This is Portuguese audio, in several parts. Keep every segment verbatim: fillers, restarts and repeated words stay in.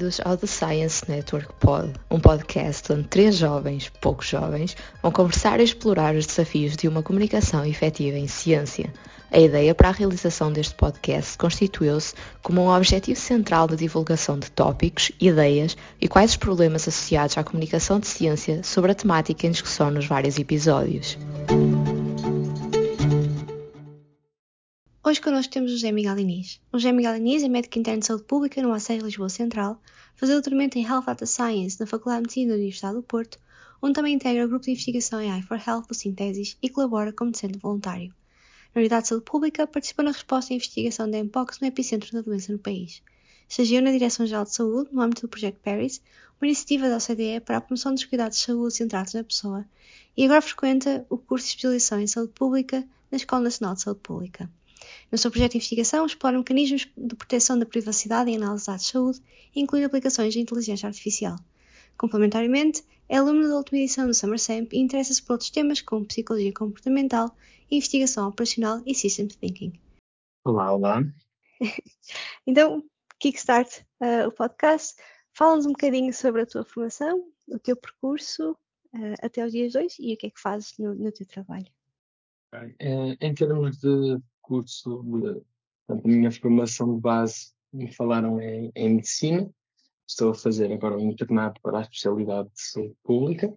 bem-vindos ao The Science Network Pod, um podcast onde três jovens, poucos jovens, vão conversar e explorar os desafios de uma comunicação efetiva em ciência. A ideia para a realização deste podcast constituiu-se como um objetivo central da divulgação de tópicos, ideias e quais os problemas associados à comunicação de ciência sobre a temática em discussão nos vários episódios. Hoje connosco temos o José Miguel Inês. O José Miguel Inês é médico interno de saúde pública no A C E Lisboa Central, faz doutoramento em Health Data Science na Faculdade de Medicina da Universidade do Porto, onde também integra o grupo de investigação em A I for Health do Sintesis e colabora como docente voluntário. Na Unidade de Saúde Pública, participou na resposta à investigação da Mpox no epicentro da doença no país. Estagiou na Direção-Geral de Saúde, no âmbito do Projeto Paris, uma iniciativa da O C D E para a promoção dos cuidados de saúde centrados na pessoa, e agora frequenta o curso de especialização em Saúde Pública na Escola Nacional de Saúde Pública. No seu projeto de investigação, explora mecanismos de proteção da privacidade em análise de dados de saúde, incluindo aplicações de inteligência artificial. Complementariamente, é aluno da última edição do Summer Samp e interessa-se por outros temas como psicologia comportamental, investigação operacional e systems thinking. Olá, olá. Então, kickstart uh, o podcast. Fala-nos um bocadinho sobre a tua formação, o teu percurso uh, até os dias de hoje e o que é que fazes no, no teu trabalho. Okay. Eh, Em termos de curso, de, portanto, a minha formação de base, me falaram em, em medicina. Estou a fazer agora um internato para a especialidade de saúde pública.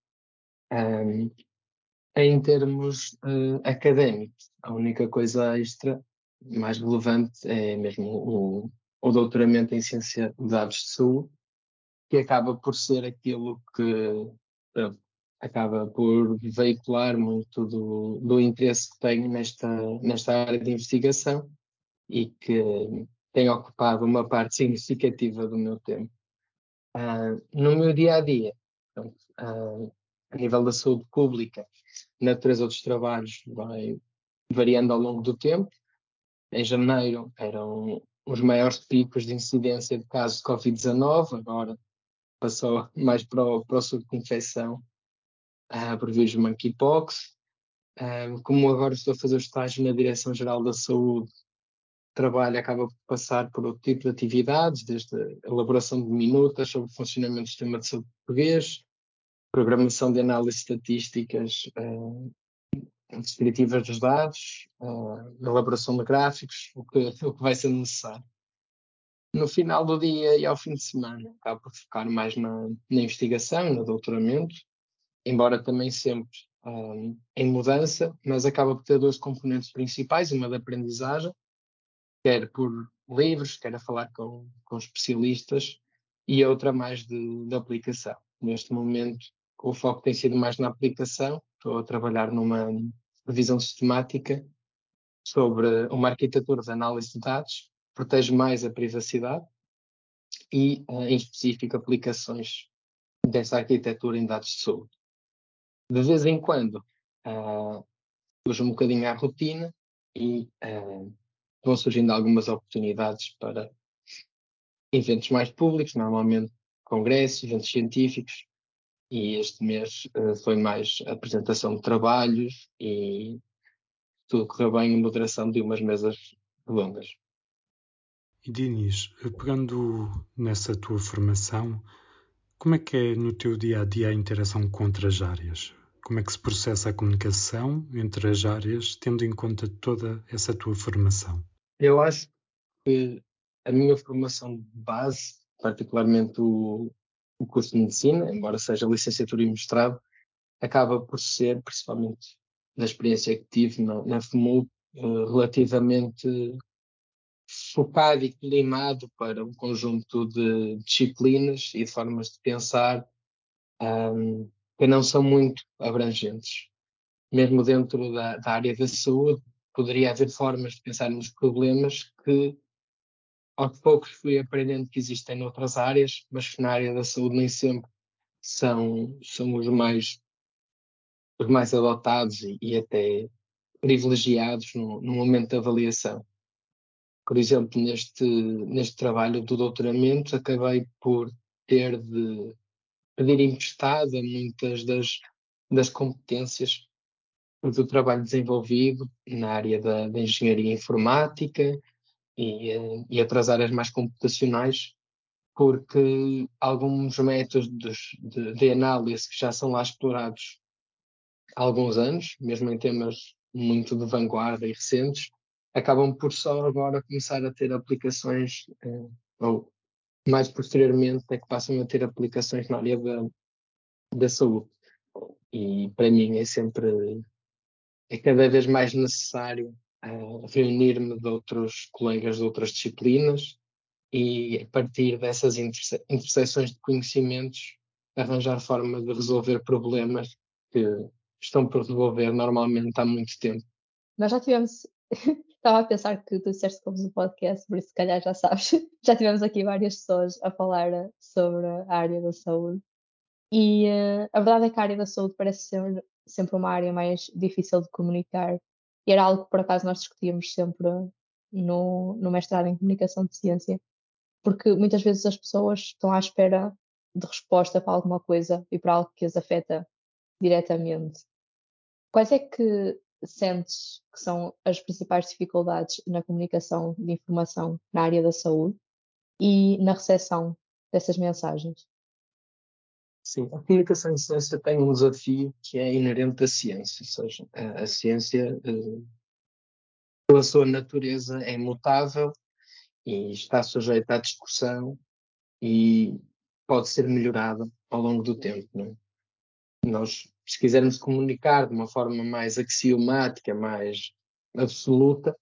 Um, em termos uh, académicos, a única coisa extra, mais relevante, é mesmo o, o doutoramento em ciência de dados de saúde, que acaba por ser aquilo que uh, acaba por veicular muito do, do interesse que tenho nesta, nesta área de investigação e que tem ocupado uma parte significativa do meu tempo. Uh, no meu dia a dia, portanto, uh, a nível da saúde pública, a natureza dos trabalhos vai variando ao longo do tempo. Em janeiro eram os maiores picos de incidência de casos de covid dezanove, agora passou mais para o, para o subinfecção uh, por vírus monkeypox. Uh, como agora estou a fazer o estágio na Direção-Geral da Saúde, o trabalho acaba por passar por outro tipo de atividades, desde a elaboração de minutas sobre o funcionamento do sistema de saúde português, programação de análises estatísticas uh, descritivas dos dados, uh, elaboração de gráficos, o que, o que vai ser necessário. No final do dia e ao fim de semana, acabo por focar mais na, na investigação, no doutoramento, embora também sempre um, em mudança, mas acaba por ter duas componentes principais, uma da aprendizagem, quer por livros, quer a falar com, com especialistas, e outra mais de, de aplicação. Neste momento, o foco tem sido mais na aplicação. Estou a trabalhar numa revisão sistemática sobre uma arquitetura de análise de dados, protege mais a privacidade e, em específico, aplicações dessa arquitetura em dados de saúde. De vez em quando, uh, surge um bocadinho à rotina e uh, vão surgindo algumas oportunidades para eventos mais públicos, normalmente congressos, eventos científicos, e este mês uh, foi mais apresentação de trabalhos e tudo correu bem em moderação de umas mesas redondas. E Dinis, pegando nessa tua formação, como é que é no teu dia-a-dia a interação com outras áreas? Como é que se processa a comunicação entre as áreas, tendo em conta toda essa tua formação? Eu acho que a minha formação de base, particularmente o, o curso de medicina, embora seja licenciatura e mestrado, acaba por ser, principalmente da experiência que tive na, na F M U, eh, relativamente focado e colimado para um conjunto de disciplinas e de formas de pensar um, que não são muito abrangentes. Mesmo dentro da, da área da saúde, poderia haver formas de pensar nos problemas que aos poucos fui aprendendo que existem noutras áreas, mas que na área da saúde nem sempre são, são os mais, os mais adotados e, e até privilegiados no, no momento da avaliação. Por exemplo, neste, neste trabalho do doutoramento, acabei por ter de pedir emprestado muitas das, das competências do trabalho desenvolvido na área da, da engenharia informática e, e outras áreas mais computacionais, porque alguns métodos de, de análise que já são lá explorados há alguns anos, mesmo em temas muito de vanguarda e recentes, acabam por só agora começar a ter aplicações, eh, ou mais posteriormente é que passam a ter aplicações na área da, da saúde. E para mim é sempre, é cada vez mais necessário uh, reunir-me de outros colegas de outras disciplinas e, a partir dessas interse interseções de conhecimentos, arranjar forma de resolver problemas que estão por resolver normalmente há muito tempo. Nós já tivemos, estava a pensar que tu disseste que fomos um podcast, por isso se calhar já sabes, já tivemos aqui várias pessoas a falar sobre a área da saúde e uh, a verdade é que a área da saúde parece ser sempre uma área mais difícil de comunicar e era algo que por acaso nós discutíamos sempre no, no mestrado em Comunicação de Ciência, porque muitas vezes as pessoas estão à espera de resposta para alguma coisa e para algo que as afeta diretamente. Quais é que sentes que são as principais dificuldades na comunicação de informação na área da saúde e na recepção dessas mensagens? Sim, a comunicação em ciência tem um desafio que é inerente à ciência, ou seja, a, a ciência, eh, pela sua natureza, é imutável e está sujeita à discussão e pode ser melhorada ao longo do tempo. Não é? Nós, se quisermos comunicar de uma forma mais axiomática, mais absoluta,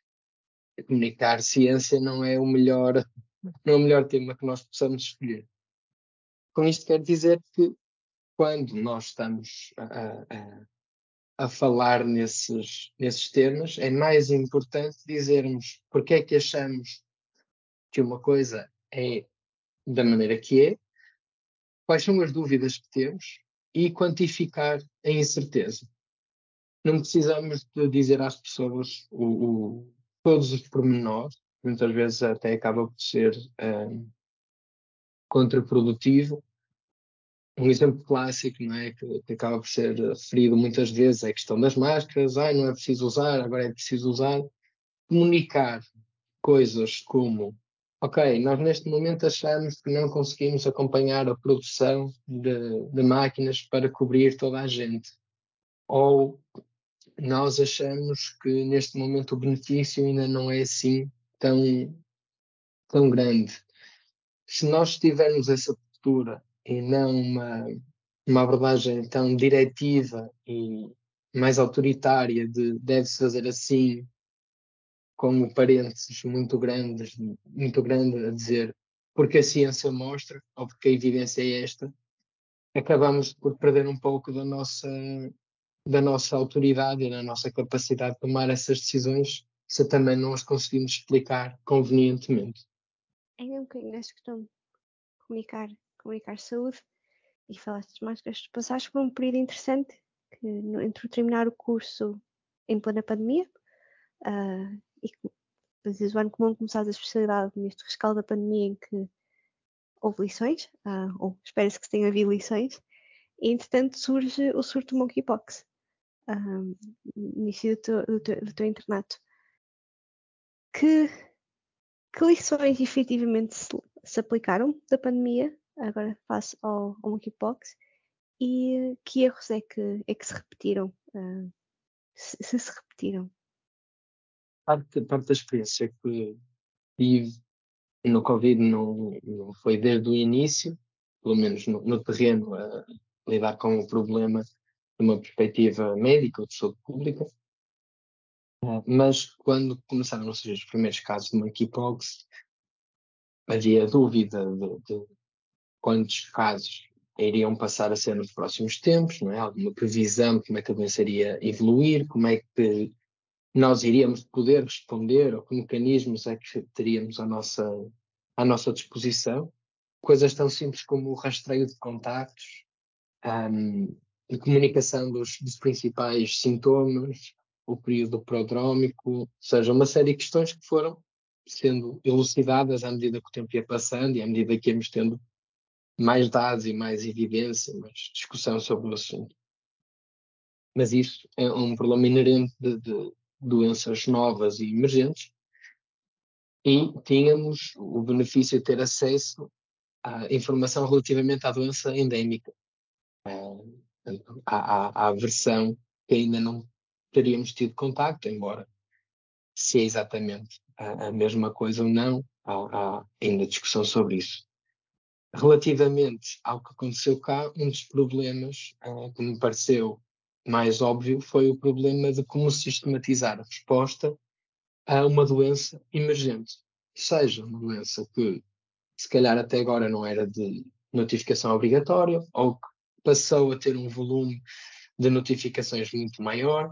comunicar ciência não é o melhor, não é o melhor tema que nós possamos escolher. Com isto quero dizer que quando nós estamos a, a, a falar nesses, nesses temas, é mais importante dizermos porque é que achamos que uma coisa é da maneira que é, quais são as dúvidas que temos e quantificar a incerteza. Não precisamos de dizer às pessoas o, o, todos os pormenores, muitas vezes até acaba por ser um, contraprodutivo. Um exemplo clássico, não é, que, que acaba por ser referido muitas vezes é a questão das máscaras. Ai, não é preciso usar, agora é preciso usar. Comunicar coisas como: ok, nós neste momento achamos que não conseguimos acompanhar a produção de, de máquinas para cobrir toda a gente. Ou nós achamos que neste momento o benefício ainda não é assim tão, tão grande. Se nós tivermos essa postura e não uma, uma abordagem tão diretiva e mais autoritária de deve-se fazer assim, com parênteses muito grandes, muito grande a dizer porque a ciência mostra, ou porque a evidência é esta, acabamos por perder um pouco da nossa, da nossa autoridade e da nossa capacidade de tomar essas decisões se também não as conseguimos explicar convenientemente. Ainda um bocadinho nesta questão de comunicar, comunicar saúde e falaste das máscaras, tu passaste por um período interessante que no, entre terminar o curso em plena pandemia uh, e fazeres o ano comum, começares a especialidade neste rescaldo da pandemia em que houve lições, uh, ou espera-se que tenha havido lições, e entretanto surge o surto do monkeypox uh, no início do teu, do, teu, do teu internato. Que, que lições efetivamente se, se aplicaram da pandemia agora face ao, ao monkeypox e que erros é que, é que se repetiram, uh, se, se se repetiram? Parte, parte da experiência que tive no Covid não, não foi desde o início, pelo menos no, no terreno, a lidar com o problema de uma perspectiva médica ou de saúde pública, mas quando começaram a surgir os primeiros casos de monkeypox, havia dúvida de, de quantos casos iriam passar a ser nos próximos tempos, não é? Alguma previsão de como é que a doença iria evoluir, como é que nós iríamos poder responder, ou que mecanismos é que teríamos à nossa, à nossa disposição. Coisas tão simples como o rastreio de contactos, um, a comunicação dos, dos principais sintomas, o período prodrómico, ou seja, uma série de questões que foram sendo elucidadas à medida que o tempo ia passando e à medida que íamos tendo mais dados e mais evidência, mais discussão sobre o assunto. Mas isso é um problema inerente de, de doenças novas e emergentes, e tínhamos o benefício de ter acesso há informação relativamente à doença endémica. Uh, há, há, há a versão que ainda não teríamos tido contacto, embora se é exatamente a, a mesma coisa ou não, há, há ainda discussão sobre isso. Relativamente ao que aconteceu cá, um dos problemas uh, que me pareceu mais óbvio foi o problema de como sistematizar a resposta a uma doença emergente. Seja uma doença que, se calhar, até agora não era de notificação obrigatória, ou que passou a ter um volume de notificações muito maior,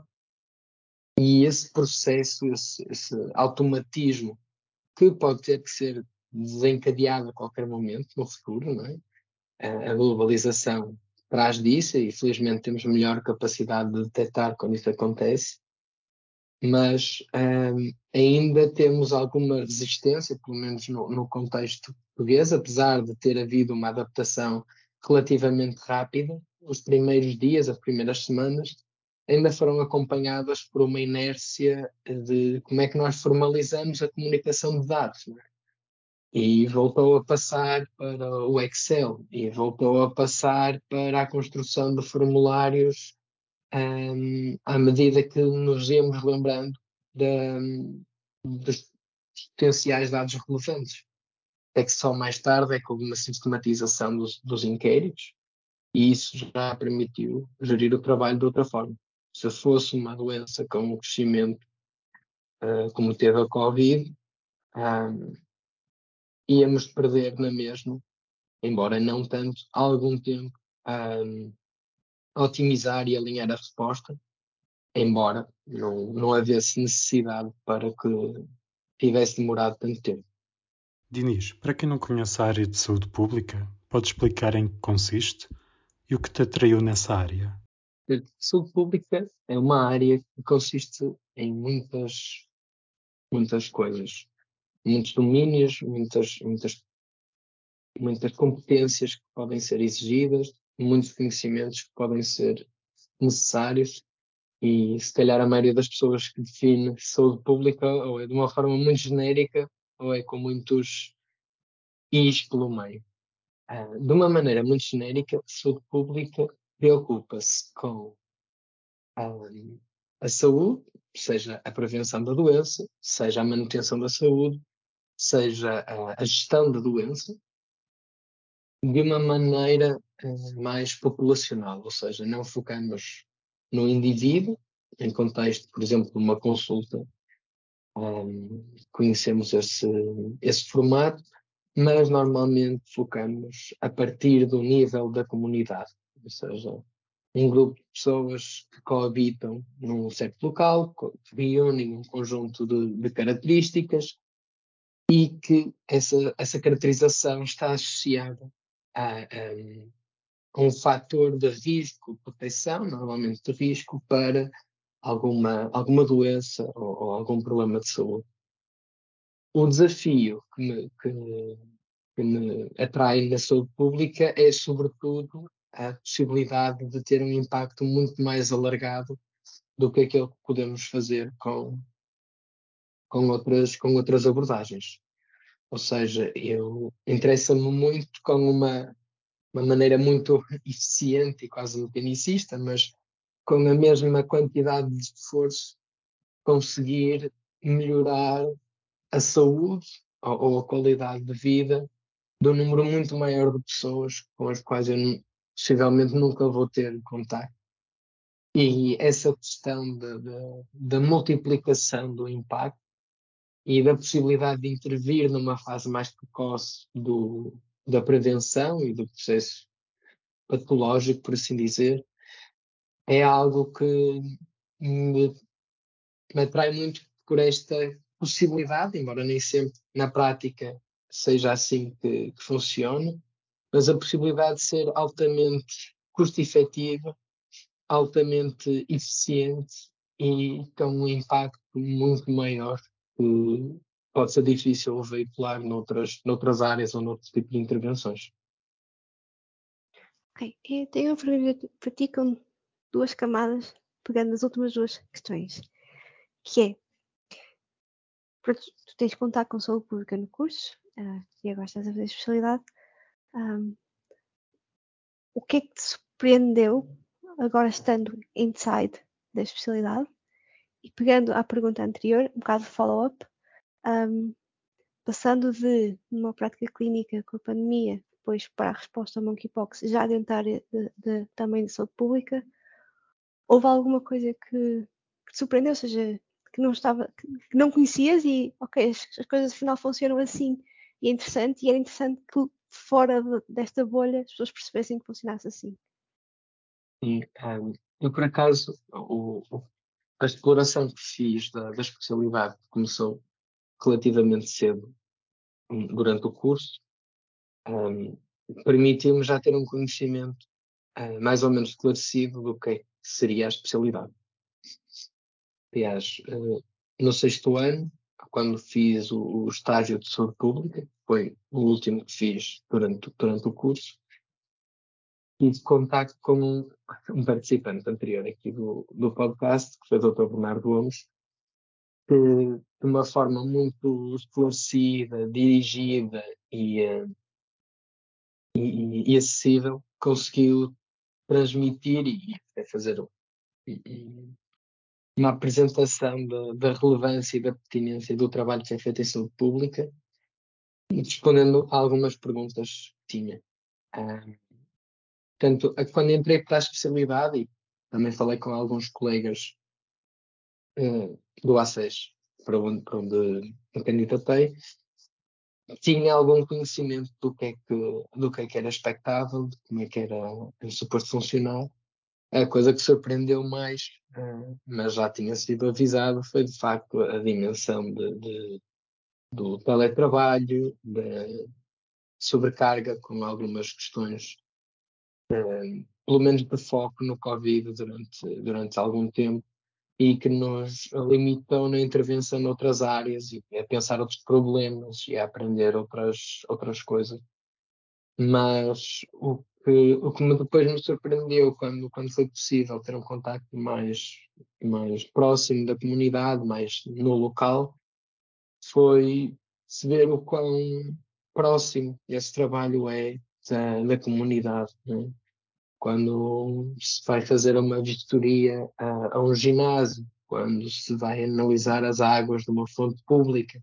e esse processo, esse, esse automatismo, que pode ter que ser desencadeado a qualquer momento no futuro, não é? A globalização traz disso e felizmente temos melhor capacidade de detectar quando isso acontece, mas um, ainda temos alguma resistência, pelo menos no, no contexto português, apesar de ter havido uma adaptação relativamente rápida. Os primeiros dias, as primeiras semanas, ainda foram acompanhadas por uma inércia de como é que nós formalizamos a comunicação de dados, não é? E voltou a passar para o Excel, e voltou a passar para a construção de formulários um, à medida que nos íamos lembrando de, dos potenciais dados relevantes. É que só mais tarde é que houve uma sistematização dos, dos inquéritos, e isso já permitiu gerir o trabalho de outra forma. Se fosse uma doença com um crescimento uh, como teve a Covid, um, íamos perder na mesma, embora não tanto, algum tempo a um, otimizar e alinhar a resposta, embora não, não houvesse necessidade para que tivesse demorado tanto tempo. Dinis, para quem não conhece a área de saúde pública, pode explicar em que consiste e o que te atraiu nessa área? A saúde pública é uma área que consiste em muitas, muitas coisas, muitos domínios, muitas, muitas, muitas competências que podem ser exigidas, muitos conhecimentos que podem ser necessários, e se calhar a maioria das pessoas que define saúde pública ou é de uma forma muito genérica ou é com muitos i's pelo meio. Uh, de uma maneira muito genérica, a saúde pública preocupa-se com um, a saúde, seja a prevenção da doença, seja a manutenção da saúde, seja a, a gestão da doença, de uma maneira uh, mais populacional, ou seja, não focamos no indivíduo, em contexto, por exemplo, de uma consulta. Um, conhecemos esse, esse formato, mas normalmente focamos a partir do nível da comunidade, ou seja, um grupo de pessoas que coabitam num certo local, que reúnem um conjunto de, de características e que essa, essa caracterização está associada a, a, a um fator de risco, proteção, normalmente de risco, para alguma, alguma doença ou, ou algum problema de saúde. O desafio que me, que, que me atrai na saúde pública é, sobretudo, a possibilidade de ter um impacto muito mais alargado do que aquilo que podemos fazer com, com, outras, com outras abordagens. Ou seja, eu interessa-me muito com uma, uma maneira muito eficiente e quase mecanicista, mas com a mesma quantidade de esforço, conseguir melhorar a saúde ou, ou a qualidade de vida de um número muito maior de pessoas com as quais eu possivelmente nunca vou ter contato. E essa questão da multiplicação do impacto e da possibilidade de intervir numa fase mais precoce do, da prevenção e do processo patológico, por assim dizer, é algo que me, me atrai muito por esta possibilidade, embora nem sempre na prática seja assim que, que funcione, mas a possibilidade de ser altamente custo-efetiva, altamente eficiente e com um impacto muito maior que pode ser difícil veicular noutras, noutras áreas ou noutros tipos de intervenções. Ok, eu tenho uma pergunta para ti com duas camadas, pegando nas últimas duas questões, que é, tu tens de contar com saúde pública no curso, uh, e agora estás a fazer especialidade, Um, o que é que te surpreendeu, agora estando inside da especialidade? E pegando à pergunta anterior, um bocado de follow-up, um, passando de uma prática clínica com a pandemia, depois para a resposta ao monkeypox, já dentro da área de, de, também de saúde pública, houve alguma coisa que, que te surpreendeu, ou seja, que não estava, que, que não conhecias e, ok, as, as coisas afinal funcionam assim, e é interessante, e era interessante que fora de, desta bolha as pessoas percebessem que funcionasse assim. E, um, eu, por acaso, o, o, a exploração que fiz da, da especialidade começou relativamente cedo, um, durante o curso, um, permitiu-me já ter um conhecimento uh, mais ou menos esclarecido do que é que seria a especialidade. Aliás, uh, no sexto ano, quando fiz o, o estágio de saúde pública, que foi o último que fiz durante, durante o curso, tive contacto com um, um participante anterior aqui do, do podcast, que foi o doutor Bernardo Gomes, que de uma forma muito esclarecida, dirigida e, uh, e, e acessível, conseguiu transmitir e até fazer um, um, uma apresentação da, da relevância e da pertinência do trabalho que é feito em saúde pública, respondendo a algumas perguntas que tinha. Ah, portanto, quando entrei para a especialidade, e também falei com alguns colegas uh, do A C E S, para onde, para onde me candidatei, tinha algum conhecimento do que é que, do que é que era expectável, de como é que era suposto funcionar. A coisa que surpreendeu mais, uh, mas já tinha sido avisado, foi de facto a dimensão de, de, do teletrabalho, da sobrecarga com algumas questões, uh, pelo menos de foco no Covid durante, durante algum tempo, e que nos limitam na intervenção noutras áreas e a pensar outros problemas e a aprender outras, outras coisas. Mas o que, o que me, depois me surpreendeu quando, quando foi possível ter um contacto mais, mais próximo da comunidade, mais no local, foi se ver o quão próximo esse trabalho é da, da comunidade, né? Quando se vai fazer uma vistoria a, a um ginásio, quando se vai analisar as águas de uma fonte pública,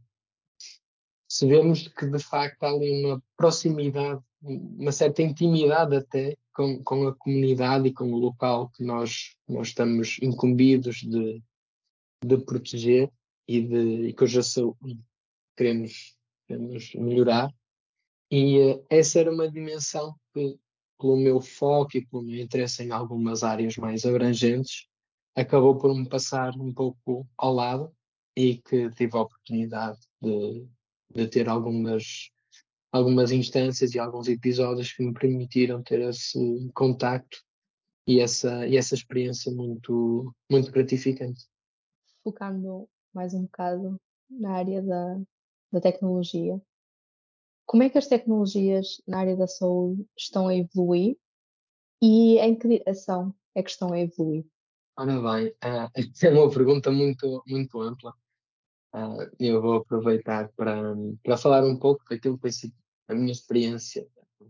se vemos que de facto há ali uma proximidade, uma certa intimidade até com, com a comunidade e com o local que nós, nós estamos incumbidos de, de proteger e, de, e cuja saúde queremos, queremos melhorar. E uh, essa era uma dimensão que, pelo meu foco e pelo meu interesse em algumas áreas mais abrangentes, acabou por me passar um pouco ao lado, e que tive a oportunidade de, de ter algumas, algumas instâncias e alguns episódios que me permitiram ter esse contacto e essa, e essa experiência muito, muito gratificante. Focando mais um bocado na área da, da tecnologia, como é que as tecnologias na área da saúde estão a evoluir e em que direção é que estão a evoluir? Ora bem, uh, é uma pergunta muito, muito ampla. Uh, eu vou aproveitar para, para falar um pouco daquilo que foi sido a minha experiência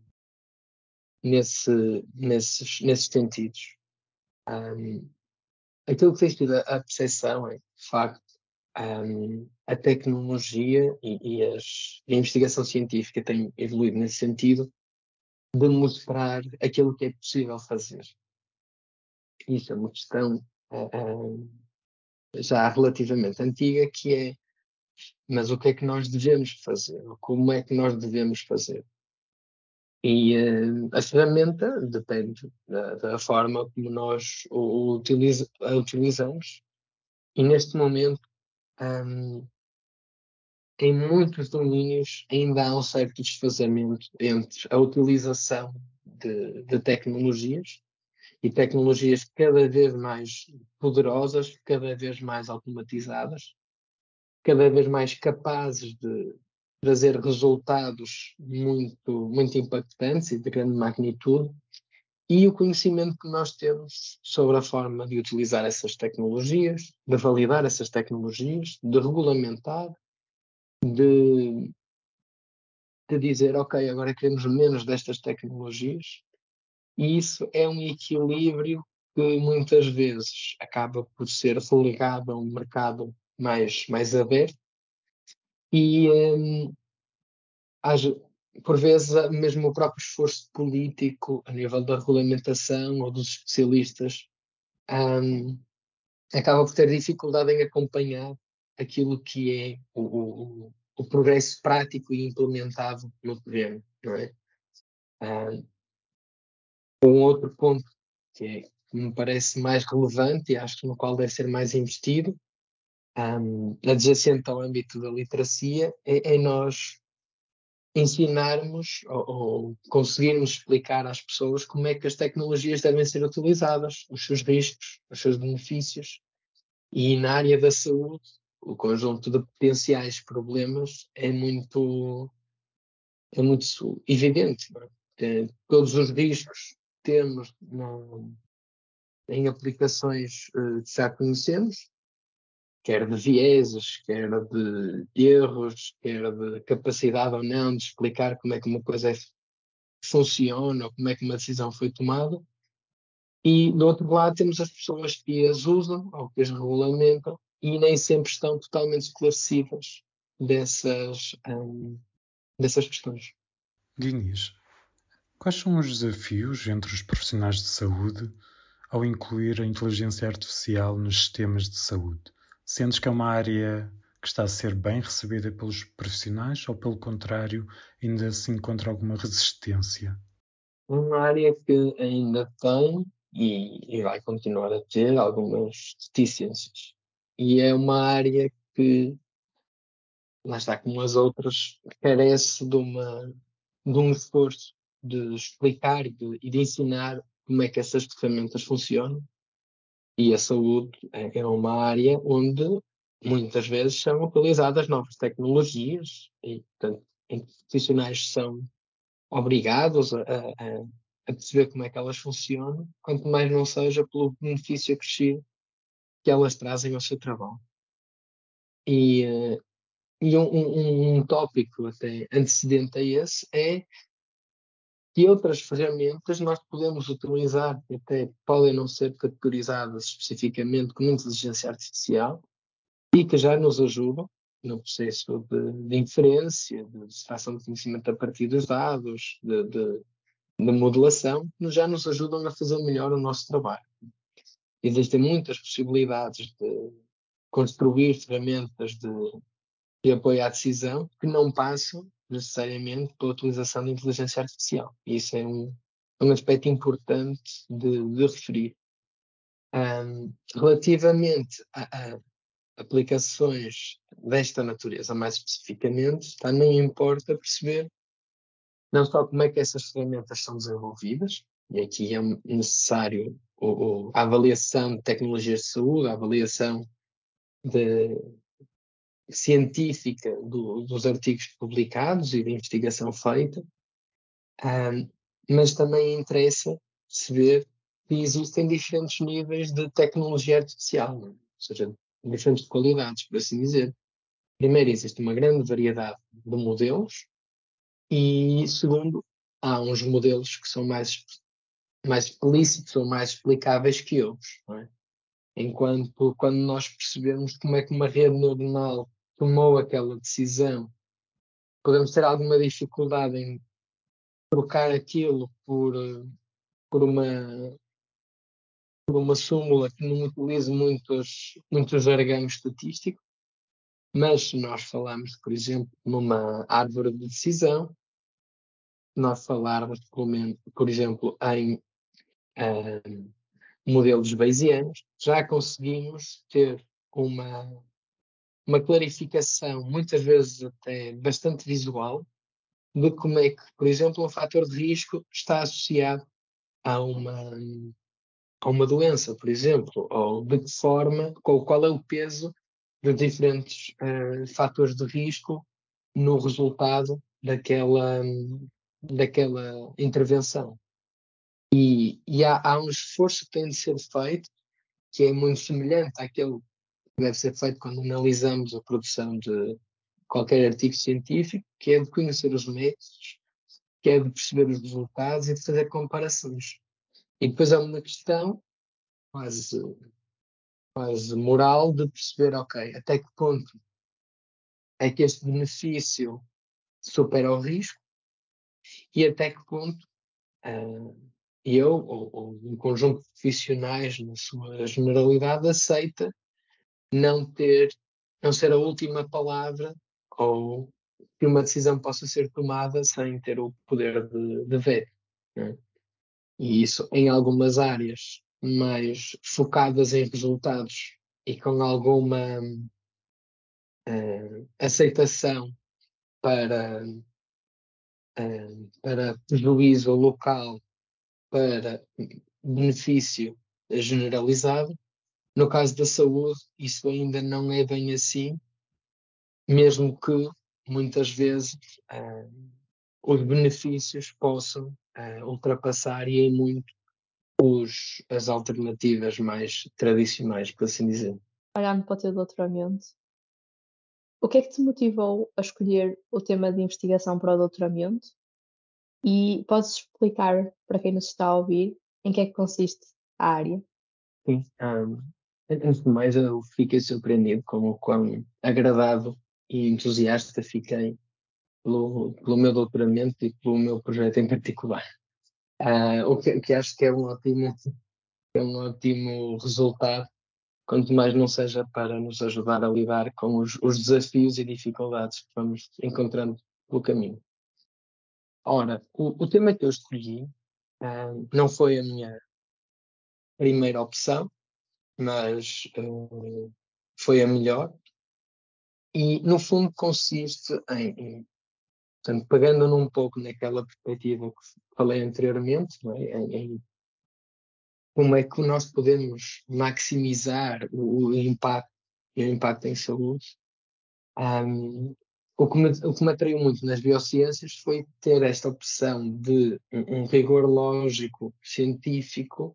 nesse, nesses, nesses sentidos. Um, aquilo que tem sido a, a percepção é, de facto, um, a tecnologia e, e, as, e a investigação científica tem evoluído nesse sentido de mostrar aquilo que é possível fazer. Isso é uma questão uh, uh, já relativamente antiga, que é: mas o que é que nós devemos fazer? Como é que nós devemos fazer? E uh, a ferramenta depende da, da forma como nós o, o utiliza, a utilizamos. E neste momento, um, em muitos domínios, ainda há um certo desfazamento entre a utilização de, de tecnologias, e tecnologias cada vez mais poderosas, cada vez mais automatizadas, cada vez mais capazes de trazer resultados muito, muito impactantes e de grande magnitude, e o conhecimento que nós temos sobre a forma de utilizar essas tecnologias, de validar essas tecnologias, de regulamentar, de de dizer, ok, agora queremos menos destas tecnologias, e isso é um equilíbrio que muitas vezes acaba por ser relegado a um mercado mais, mais aberto e, hum, haja- por vezes, a- mesmo o próprio esforço político a nível da regulamentação ou dos especialistas, hum, acaba por ter dificuldade em acompanhar aquilo que é o, o, o progresso prático e implementado no terreno, não é? Hum, um outro ponto que, é, que me parece mais relevante e acho que no qual deve ser mais investido, hum, adjacente ao âmbito da literacia, é, é nós ensinarmos ou, ou conseguirmos explicar às pessoas como é que as tecnologias devem ser utilizadas, os seus riscos, os seus benefícios. E na área da saúde, o conjunto de potenciais problemas é muito, é muito evidente. Não é? Eh, Todos os riscos que temos na, em aplicações eh, que já conhecemos, quer de vieses, quer de erros, quer de capacidade ou não de explicar como é que uma coisa é, funciona ou como é que uma decisão foi tomada. E do outro lado temos as pessoas que as usam ou que as regulamentam e nem sempre estão totalmente esclarecidas dessas, hum, dessas questões. Diniz, quais são os desafios entre os profissionais de saúde ao incluir a inteligência artificial nos sistemas de saúde? Sentes que é uma área que está a ser bem recebida pelos profissionais ou, pelo contrário, ainda se encontra alguma resistência? Uma área que ainda tem e, e vai continuar a ter algumas reticências. E é uma área que, lá está, como as outras, carece de, uma, de um esforço de explicar e de, e de ensinar como é que essas ferramentas funcionam. E a saúde é é uma área onde muitas vezes são utilizadas novas tecnologias e, portanto, em que profissionais são obrigados a, a, a perceber como é que elas funcionam, quanto mais não seja pelo benefício acrescido que elas trazem ao seu trabalho. E, eh, e um, um, um tópico até antecedente a esse é que outras ferramentas nós podemos utilizar, que até podem não ser categorizadas especificamente como inteligência artificial, e que já nos ajudam no processo de, de inferência, de extração de conhecimento a partir dos dados, de, de, de modelação, que já nos ajudam a fazer melhor o nosso trabalho. Existem muitas possibilidades de construir ferramentas de, de apoio à decisão que não passam necessariamente pela utilização de inteligência artificial. E isso é um, um aspecto importante de, de referir. Um, relativamente a, a aplicações desta natureza, mais especificamente, também importa perceber não só como é que essas ferramentas são desenvolvidas, e aqui é necessário o, o, a avaliação de tecnologias de saúde, a avaliação de, científica do, dos artigos publicados e da investigação feita, um, mas também interessa perceber que existem diferentes níveis de tecnologia artificial, não é? Ou seja, diferentes qualidades, por assim dizer. Primeiro, existe uma grande variedade de modelos e, segundo, há uns modelos que são mais, mais explícitos ou mais explicáveis que outros, não é? Enquanto, quando nós percebemos como é que uma rede neuronal tomou aquela decisão, podemos ter alguma dificuldade em trocar aquilo por, por uma, por uma súmula que não utilize muitos, muitos jargão estatístico, mas se nós falarmos, por exemplo, numa árvore de decisão, nós falarmos, pelo menos, por exemplo, em uh, modelos bayesianos, já conseguimos ter uma, uma clarificação, muitas vezes até bastante visual, de como é que, por exemplo, um fator de risco está associado a uma, a uma doença, por exemplo, ou de que forma, qual, qual é o peso de diferentes uh, fatores de risco no resultado daquela, daquela intervenção. E, e há, há um esforço que tem de ser feito, que é muito semelhante àquele que deve ser feito quando analisamos a produção de qualquer artigo científico, que é de conhecer os métodos, que é de perceber os resultados e de fazer comparações. E depois há uma questão quase, quase moral de perceber, ok, até que ponto é que este benefício supera o risco e até que ponto uh, eu ou, ou um conjunto de profissionais, na sua generalidade, aceita não ter, não ser a última palavra ou que uma decisão possa ser tomada sem ter o poder de, de veto. Né? E isso em algumas áreas mais focadas em resultados e com alguma uh, aceitação para, uh, para prejuízo local, para benefício generalizado. No caso da saúde, isso ainda não é bem assim, mesmo que muitas vezes uh, os benefícios possam uh, ultrapassar e em muito os, as alternativas mais tradicionais, por assim dizer. Olhando para o teu doutoramento, o que é que te motivou a escolher o tema de investigação para o doutoramento? E podes explicar para quem nos está a ouvir em que é que consiste a área? Sim. Um, antes de mais, eu fiquei surpreendido com o quão agradável e entusiasta fiquei pelo, pelo meu doutoramento e pelo meu projeto em particular. Uh, o, que, o que acho que é um ótimo, é um ótimo resultado, quanto mais não seja para nos ajudar a lidar com os, os desafios e dificuldades que vamos encontrando pelo caminho. Ora, o, o tema que eu escolhi uh, não foi a minha primeira opção, mas uh, foi a melhor e, no fundo, consiste em, em portanto, pegando num pouco naquela perspectiva que falei anteriormente, não é? em, em como é que nós podemos maximizar o, o impacto e o impacto em saúde. Um, o, que me, o que me atraiu muito nas biociências foi ter esta opção de um, um rigor lógico, científico,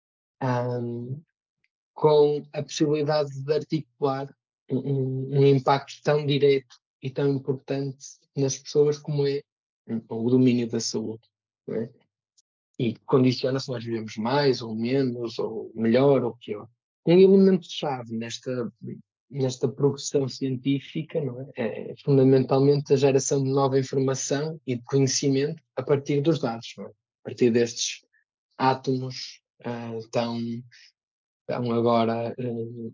um, com a possibilidade de articular um, um impacto tão direto e tão importante nas pessoas como é o domínio da saúde. Não é? E condiciona se nós vivemos mais ou menos, ou melhor ou pior. Um elemento-chave nesta, nesta progressão científica, não é? É fundamentalmente a geração de nova informação e de conhecimento a partir dos dados, não é? A partir destes átomos uh, tão, tão agora uh,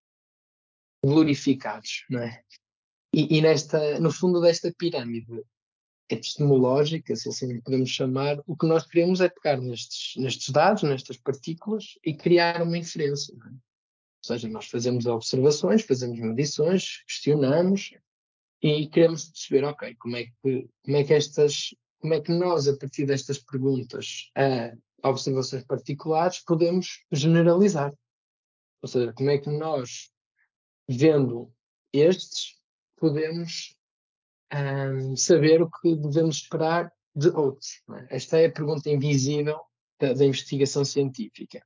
glorificados, não é? E, e nesta, no fundo desta pirâmide epistemológica, se assim podemos chamar, o que nós queremos é pegar nestes, nestes dados, nestas partículas e criar uma inferência. Não é? Ou seja, nós fazemos observações, fazemos medições, questionamos e queremos perceber, ok, como é que, como é que estas, como é que nós, a partir destas perguntas a observações particulares, podemos generalizar. Ou seja, como é que nós, vendo estes, podemos um, saber o que devemos esperar de outros. Não é? Esta é a pergunta invisível da, da investigação científica.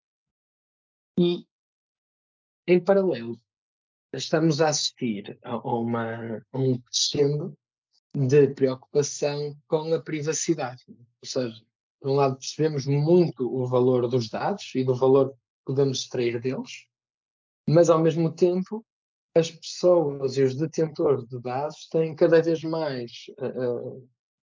E, em paralelo, estamos a assistir a, a, uma, a um crescendo de preocupação com a privacidade. Ou seja, de um lado percebemos muito o valor dos dados e do valor que podemos extrair deles, mas ao mesmo tempo as pessoas e os detentores de dados têm cada vez mais uh,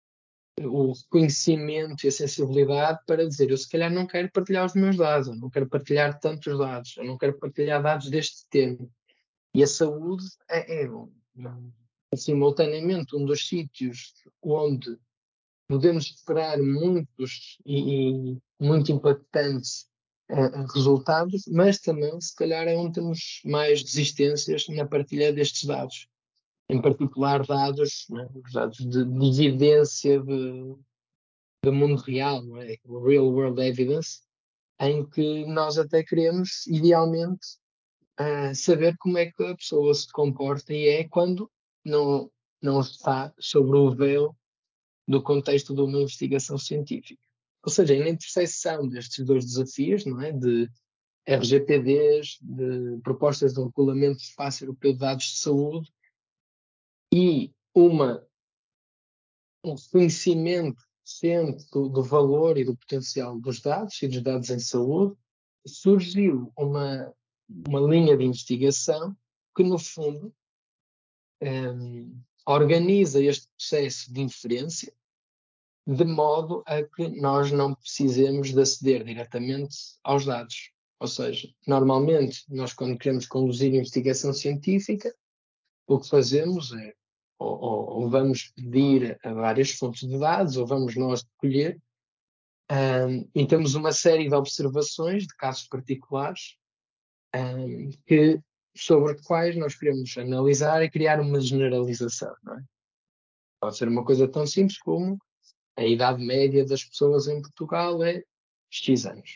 o reconhecimento e a sensibilidade para dizer, eu se calhar não quero partilhar os meus dados, eu não quero partilhar tantos dados, eu não quero partilhar dados deste tema. E a saúde é, é simultaneamente um dos sítios onde podemos esperar muitos e, e muito impactantes uh, resultados, mas também se calhar é onde temos mais resistências na partilha destes dados. Em particular dados, né, os dados de, de evidência de, do mundo real, não é? O real world evidence, em que nós até queremos, idealmente, uh, saber como é que a pessoa se comporta e é quando não, não está sobre o véu do contexto de uma investigação científica. Ou seja, na interseção destes dois desafios, não é? De R G P Ds, de propostas de regulamento do espaço europeu de dados de saúde, e uma, um reconhecimento recente do, do valor e do potencial dos dados e dos dados em saúde, surgiu uma, uma linha de investigação que, no fundo, um, organiza este processo de inferência de modo a que nós não precisemos de aceder diretamente aos dados. Ou seja, normalmente, nós quando queremos conduzir investigação científica, o que fazemos é ou, ou, ou vamos pedir a várias fontes de dados, ou vamos nós recolher, um, e temos uma série de observações de casos particulares um, que, sobre quais nós queremos analisar e criar uma generalização. Não é? Pode ser uma coisa tão simples como a idade média das pessoas em Portugal é X anos.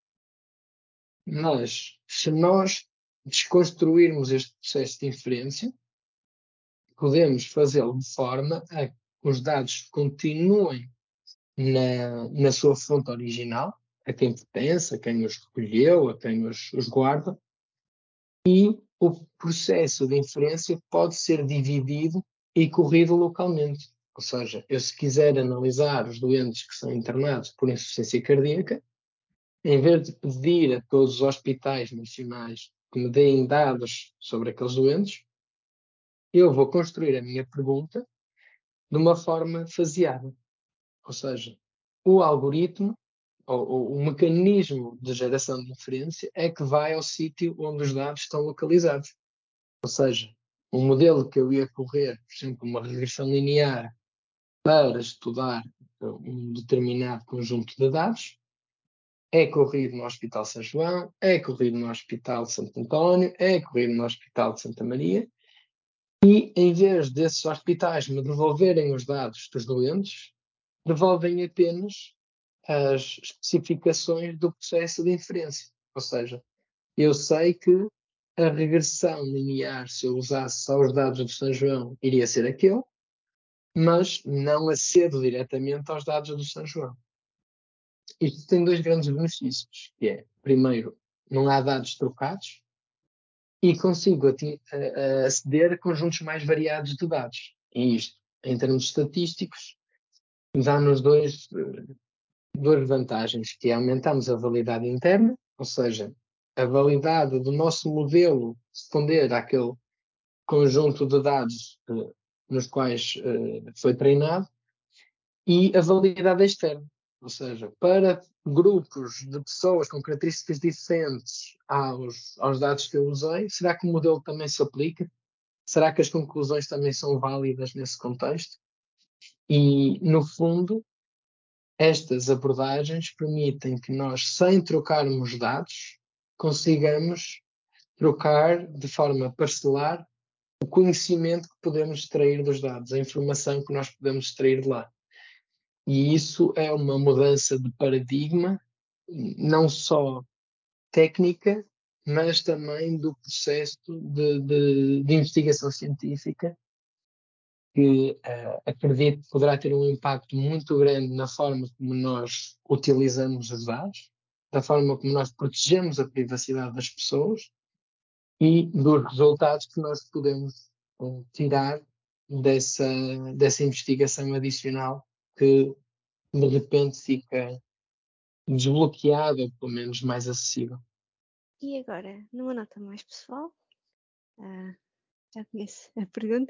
Mas, se nós desconstruirmos este processo de inferência, podemos fazê-lo de forma a que os dados continuem na, na sua fonte original, a quem pertence, a quem os recolheu, a quem os, os guarda, e o processo de inferência pode ser dividido e corrido localmente. Ou seja, eu se quiser analisar os doentes que são internados por insuficiência cardíaca, em vez de pedir a todos os hospitais nacionais que me deem dados sobre aqueles doentes, eu vou construir a minha pergunta de uma forma faseada. Ou seja, o algoritmo ou, ou o mecanismo de geração de inferência é que vai ao sítio onde os dados estão localizados. Ou seja, um modelo que eu ia correr, por exemplo, uma regressão linear para estudar um determinado conjunto de dados, é corrido no Hospital São João, é corrido no Hospital de Santo António, é corrido no Hospital de Santa Maria, e em vez desses hospitais me devolverem os dados dos doentes, devolvem apenas as especificações do processo de inferência. Ou seja, eu sei que a regressão linear, se eu usasse só os dados do São João, iria ser aquele, mas não acedo diretamente aos dados do São João. Isto tem dois grandes benefícios, que é, primeiro, não há dados trocados e consigo aceder a conjuntos mais variados de dados. E isto, em termos estatísticos, dá-nos dois, duas vantagens, que é aumentamos a validade interna, ou seja, a validade do nosso modelo responder àquele conjunto de dados uh, nos quais uh, foi treinado, e a validade externa. Ou seja, para grupos de pessoas com características diferentes aos, aos dados que eu usei, será que o modelo também se aplica? Será que as conclusões também são válidas nesse contexto? E, no fundo, estas abordagens permitem que nós, sem trocarmos dados, consigamos trocar de forma parcelar o conhecimento que podemos extrair dos dados, a informação que nós podemos extrair de lá. E isso é uma mudança de paradigma, não só técnica, mas também do processo de, de, de investigação científica, que uh, acredito que poderá ter um impacto muito grande na forma como nós utilizamos os dados, da forma como nós protegemos a privacidade das pessoas e dos resultados que nós podemos uh, tirar dessa, dessa investigação adicional que de repente fica desbloqueado, ou pelo menos mais acessível. E agora, numa nota mais pessoal, uh, já conheço a pergunta.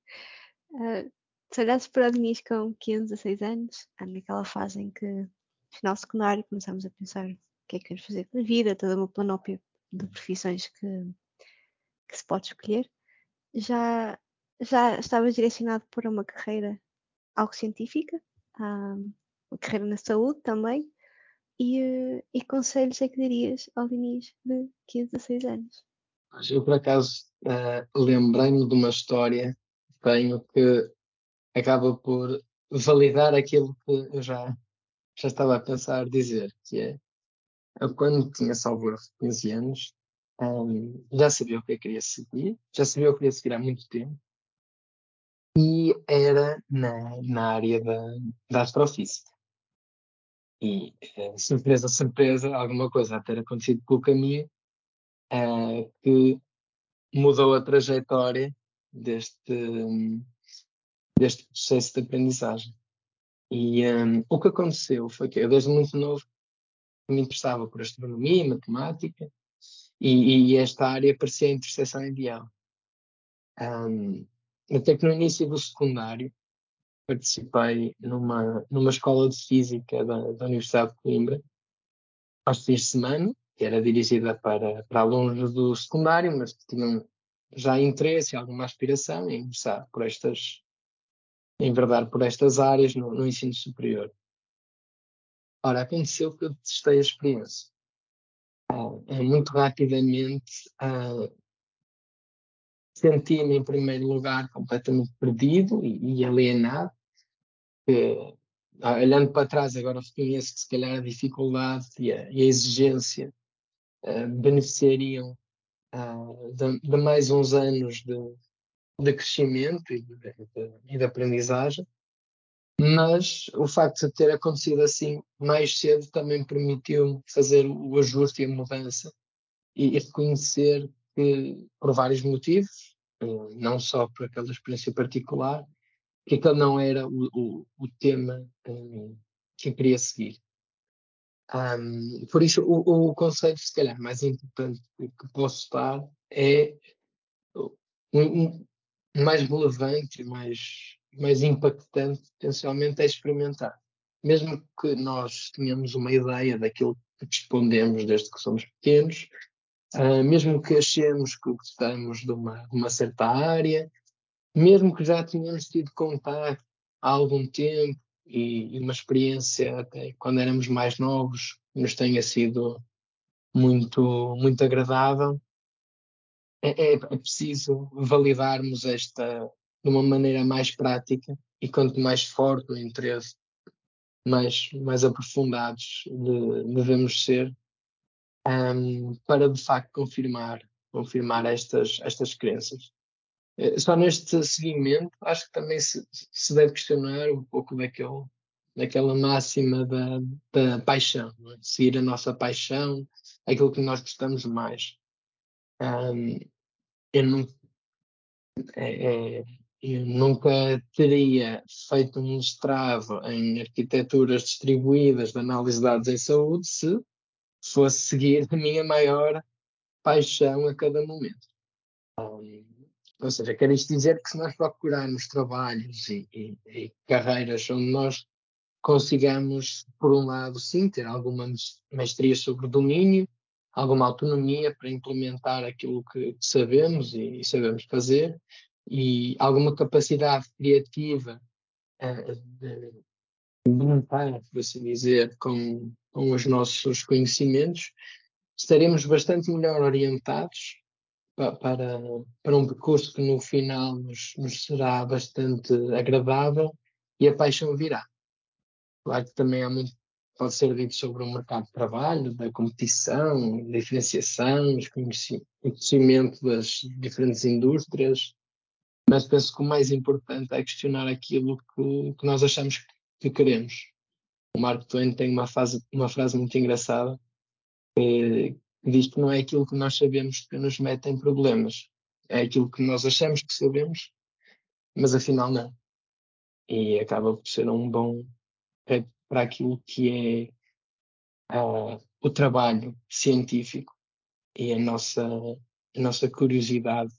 uh, se olhasses para o Diniz com quinze, dezasseis anos, naquela fase em que, final secundário, começámos a pensar o que é que queremos fazer com a vida, toda uma planóplia de profissões que, que se pode escolher, já, já estavas direcionado para uma carreira algo científica, uh, uma carreira na saúde também. E, uh, e conselhos é que darias ao Diniz de quinze, dezasseis anos? Eu, por acaso, uh, lembrei-me de uma história que tenho que acaba por validar aquilo que eu já, já estava a pensar dizer, que é, eu quando tinha salvo quinze anos, um, já sabia o que eu queria seguir, já sabia o que eu queria seguir há muito tempo, e era na, na área da, da astrofísica. E, uh, surpresa, surpresa, alguma coisa a ter acontecido pelo caminho, uh, que mudou a trajetória deste, deste processo de aprendizagem. E um, o que aconteceu foi que eu, desde muito novo, me interessava por astronomia e matemática, e, e esta área parecia a interseção ideal. Um, até que no início do secundário participei numa, numa escola de física da, da Universidade de Coimbra, aos fins de semana, que era dirigida para, para alunos do secundário, mas que tinham já interesse e alguma aspiração em ingressar por estas, em enverdar por estas áreas no, no ensino superior. Ora, aconteceu que eu testei a experiência. Ah, muito rapidamente, ah, senti-me, em primeiro lugar, completamente perdido e, e alienado. Que, ah, olhando para trás, agora reconheço que se calhar a dificuldade e a, e a exigência ah, beneficiariam ah, de, de mais uns anos de, de crescimento e de, de, e de aprendizagem. Mas o facto de ter acontecido assim mais cedo também permitiu fazer o ajuste e a mudança e, e reconhecer que, por vários motivos, eh, não só por aquela experiência particular, que aquele não era o, o, o tema um, que eu queria seguir. Um, por isso, o, o conselho, se calhar, mais importante que posso dar é um, um, mais relevante, mais, mais impactante, potencialmente, é experimentar. Mesmo que nós tenhamos uma ideia daquilo que respondemos desde que somos pequenos, uh, mesmo que achemos que gostamos de uma, de uma certa área, mesmo que já tenhamos tido contato há algum tempo e, e uma experiência até quando éramos mais novos nos tenha sido muito, muito agradável, é, é preciso validarmos esta de uma maneira mais prática e quanto mais forte o interesse, mais, mais aprofundados de, devemos ser um, para de facto confirmar, confirmar estas, estas crenças. Só neste seguimento, acho que também se, se deve questionar um pouco daquele, daquela máxima da, da paixão, não é? Seguir a nossa paixão, aquilo que nós gostamos mais. Um, eu, não, é, é, eu nunca teria feito um mestrado em arquiteturas distribuídas de análise de dados em saúde se fosse seguir a minha maior paixão a cada momento. Um, ou seja, quer isto dizer que se nós procurarmos trabalhos e, e, e carreiras onde nós consigamos, por um lado, sim, ter alguma mestria sobre o domínio, alguma autonomia para implementar aquilo que sabemos e, e sabemos fazer, e alguma capacidade criativa uh, de brincar, por assim dizer, com, com os nossos conhecimentos, estaremos bastante melhor orientados pa- para, para um percurso que no final nos, nos será bastante agradável e a paixão virá. Claro que também há muito pode ser dito sobre o mercado de trabalho, da competição, da diferenciação, os conheci- conhecimento das diferentes indústrias, mas penso que o mais importante é questionar aquilo que, que nós achamos que queremos. O Mark Twain tem uma, fase, uma frase muito engraçada que diz que não é aquilo que nós sabemos que nos mete em problemas, é aquilo que nós achamos que sabemos, mas afinal não. E acaba por ser um bom reto para aquilo que é uh, o trabalho científico e a nossa, a nossa curiosidade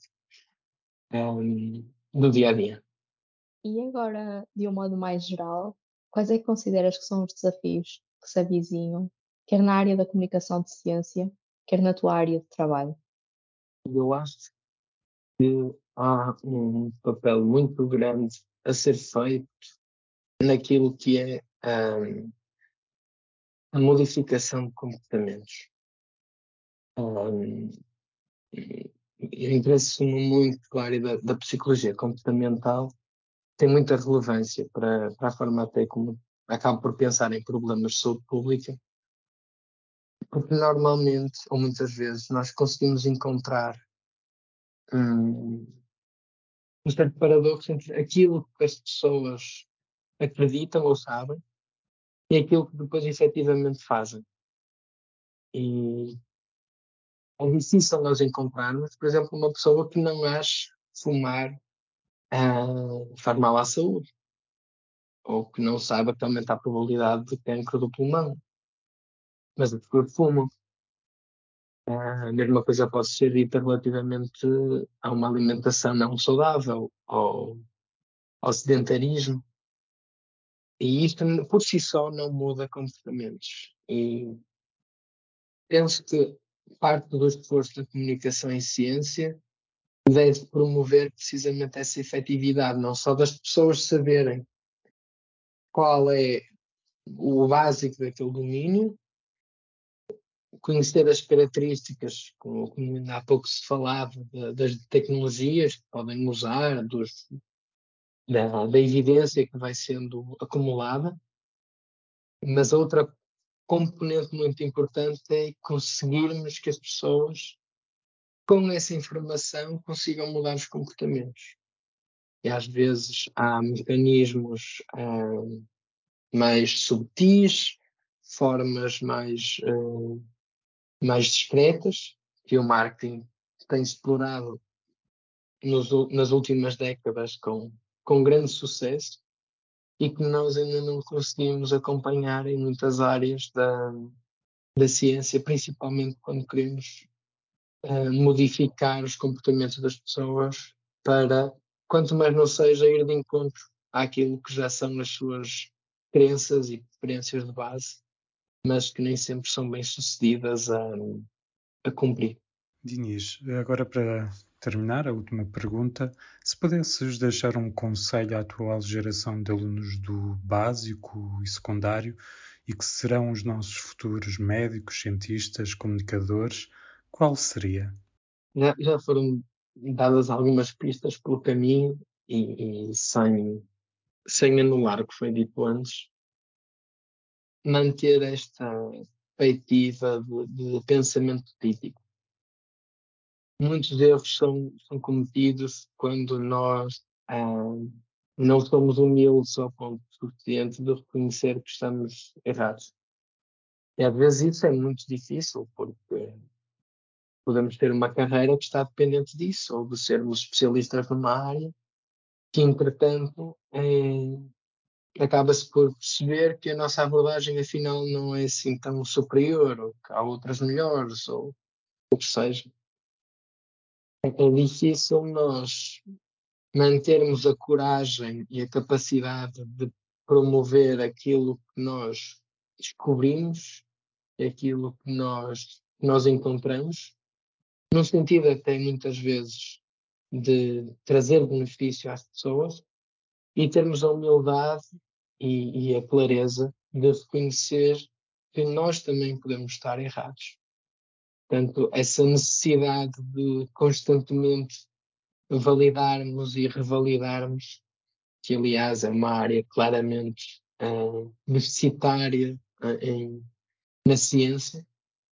um, do dia a dia. E agora, de um modo mais geral, quais é que consideras que são os desafios que se avizinham, quer na área da comunicação de ciência, quer na tua área de trabalho? Eu acho que há um papel muito grande a ser feito naquilo que é um, a modificação de comportamentos. Um, eu interesso-me muito pela área da, da psicologia comportamental, tem muita relevância para, para a forma até como acabo por pensar em problemas de saúde pública, porque normalmente, ou muitas vezes, nós conseguimos encontrar um, um certo paradoxo entre aquilo que as pessoas acreditam ou sabem e aquilo que depois efetivamente fazem. E é difícil nós encontrarmos, por exemplo, uma pessoa que não ache fumar ah, faz mal à saúde, ou que não saiba que aumenta a probabilidade de cancro do pulmão, mas as pessoas fumam. A mesma coisa pode ser dita relativamente a uma alimentação não saudável, ou ao sedentarismo. E isto por si só não muda comportamentos. E penso que parte do esforço da comunicação em ciência deve promover precisamente essa efetividade, não só das pessoas saberem qual é o básico daquele domínio, conhecer as características, como, como há pouco se falava, das tecnologias que podem usar, dos, da, da evidência que vai sendo acumulada, mas outra componente muito importante é conseguirmos que as pessoas, com essa informação, consigam mudar os comportamentos. E às vezes há mecanismos ah, mais subtis, formas mais, ah, mais discretas, que o marketing tem explorado nos, nas últimas décadas com, com grande sucesso e que nós ainda não conseguimos acompanhar em muitas áreas da, da ciência, principalmente quando queremos uh, modificar os comportamentos das pessoas para, quanto mais não seja, ir de encontro àquilo que já são as suas crenças e preferências de base, mas que nem sempre são bem sucedidas a, a cumprir. Diniz, agora para terminar, a última pergunta, se pudesses deixar um conselho à atual geração de alunos do básico e secundário e que serão os nossos futuros médicos, cientistas, comunicadores, qual seria? Já, já foram dadas algumas pistas pelo caminho e, e sem, sem anular o que foi dito antes, manter esta perspectiva de, de pensamento crítico. Muitos erros são, são cometidos quando nós ah, não somos humildes ao ponto suficiente de reconhecer que estamos errados. E às vezes isso é muito difícil, porque podemos ter uma carreira que está dependente disso, ou de sermos especialistas numa área, que entretanto é, acaba-se por perceber que a nossa abordagem afinal não é assim tão superior, ou que há outras melhores, ou o que seja. É difícil nós mantermos a coragem e a capacidade de promover aquilo que nós descobrimos, aquilo que nós, que nós encontramos, no sentido até muitas vezes de trazer benefício às pessoas e termos a humildade e, e a clareza de reconhecer que nós também podemos estar errados. Portanto, essa necessidade de constantemente validarmos e revalidarmos, que aliás é uma área claramente uh, deficitária uh, em, na ciência,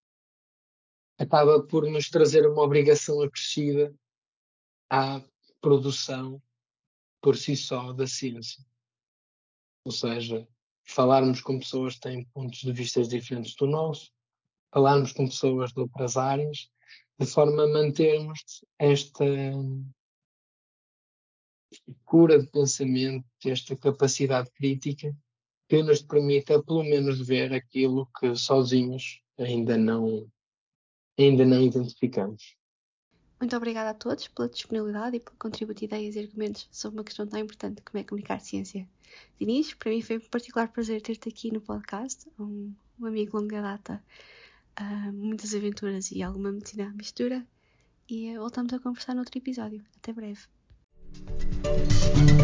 acaba por nos trazer uma obrigação acrescida à produção por si só da ciência. Ou seja, falarmos com pessoas que têm pontos de vista diferentes do nosso, falarmos com pessoas de outras áreas, de forma a mantermos esta cura de pensamento, esta capacidade crítica que nos permita pelo menos ver aquilo que sozinhos ainda não, ainda não identificamos. Muito obrigada a todos pela disponibilidade e por contribuir ideias e argumentos sobre uma questão tão importante como é comunicar ciência. Diniz, para mim foi um particular prazer ter-te aqui no podcast, um, um amigo de longa data, uh, muitas aventuras e alguma medicina à mistura, e uh, voltamos a conversar noutro episódio. Até breve.